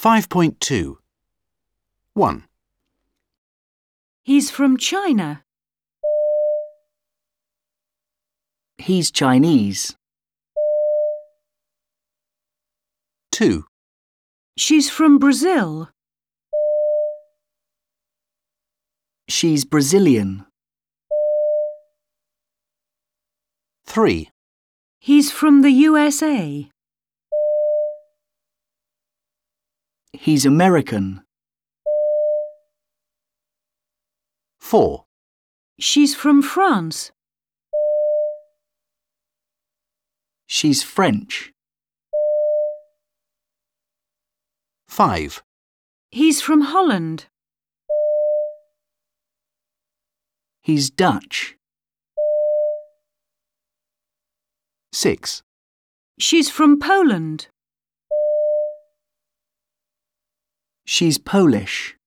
5.2. 1. He's from China. He's Chinese. 2. She's from Brazil. She's Brazilian. 3. He's from the USA. He's American. 4. She's from France. She's French. 5. He's from Holland. He's Dutch. 6. She's from Poland. She's Polish.